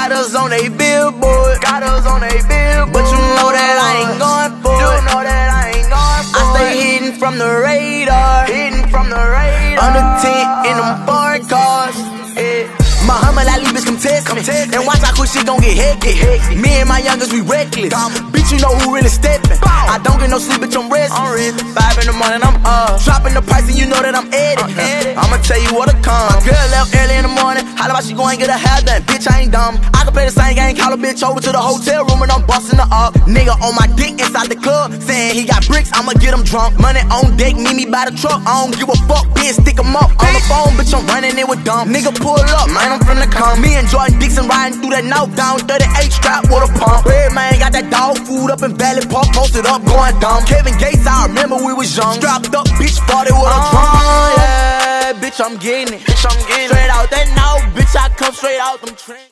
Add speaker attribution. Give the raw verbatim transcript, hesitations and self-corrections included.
Speaker 1: got us on a billboard, got us on a billboard. But you know that I ain't going for it. You know that I ain't going for it. I stay hidden from the radar, hidden from the radar. Under tent in them foreign cars. Yeah. Muhammad Ali, bitch, come test me. And watch how quick shit gon' get hectic. Me and my youngest, we reckless. Bitch, you know who really steppin'. I don't get no sleep, bitch, I'm restless. Five in the morning, I'm up. Dropping the price and you know that I'm edit. I'ma tell you what to come. My girl left early in the morning. How about she go and get her hair done? Bitch, I ain't dumb. I can play the same game, call a bitch over to the hotel room and I'm busting her up. Nigga on my dick inside the club, saying he got bricks, I'ma get him drunk. Money on deck, meet me by the truck. I don't give a fuck, bitch, stick him up. On the phone, bitch, I'm running it with dumb. Nigga, pull up, man, I'm finna come. Me and Jordan Dixon riding through that knockdown, thirty-eight strap with a pump. Red man got that dog food up in Valley Park, posted up, going dumb. Kevin Gates, I remember we was young. Strapped up, bitch, party with a drum. Oh, yeah, bitch, I'm getting it. Bitch, I'm getting it. Straight out that now, bitch, I come straight out them trains.